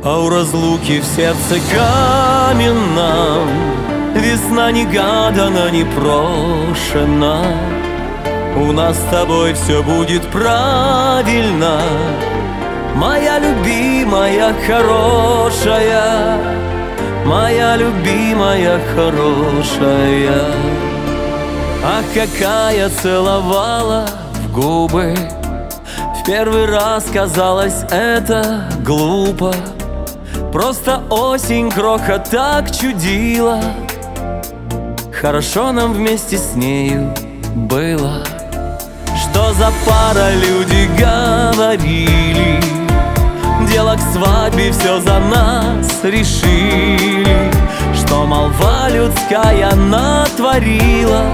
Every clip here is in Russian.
А у разлуки в сердце каменном весна негадана, непрошена. У нас с тобой все будет правильно, моя любимая хорошая, моя любимая хорошая. Ах, какая целовала в губы, в первый раз казалось это глупо. Просто осень кроха так чудила, хорошо нам вместе с нею было. Что за пара, люди говорили, дело к свадьбе все за нас решили. Что молва людская натворила,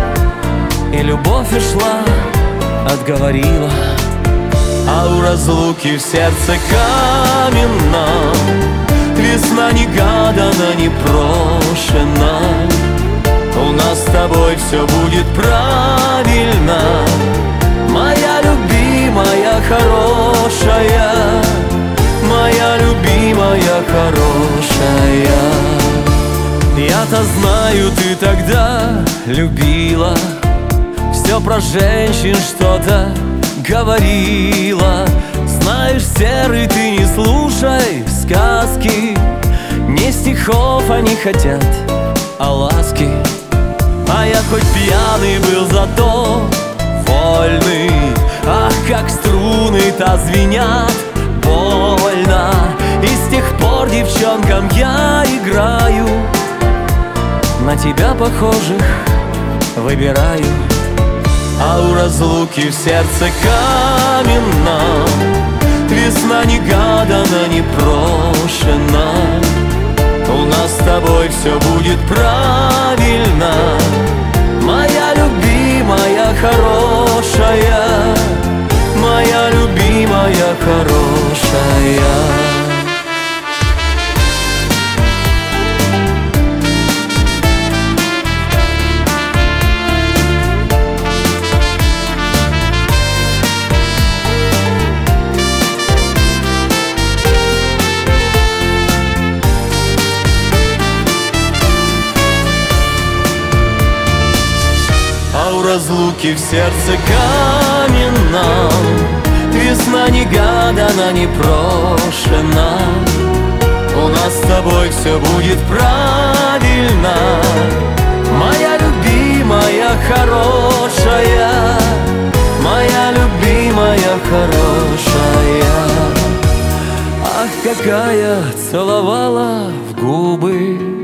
и любовь ушла, отговорила. А у разлуки в сердце каменном весна негадана, непрошена. У нас с тобой все будет правильно, моя любимая хорошая, моя любимая хорошая. Я-то знаю, ты тогда любила, все про женщин что-то говорила. Знаешь, серый, ты не слушай сказки, не стихов они хотят, а ласки. А я хоть пьяный был, зато вольный. Ах, как струны-то звенят больно. И с тех пор девчонкам я играю, на тебя похожих выбираю. А у разлуки в сердце каменном весна негадана, непрошена. У нас с тобой все будет правильно, моя любимая хорошая, моя любимая хорошая. Разлуки в сердце каменном весна негадана, непрошена. У нас с тобой все будет правильно, моя любимая хорошая, моя любимая хорошая. Ах, какая целовала в губы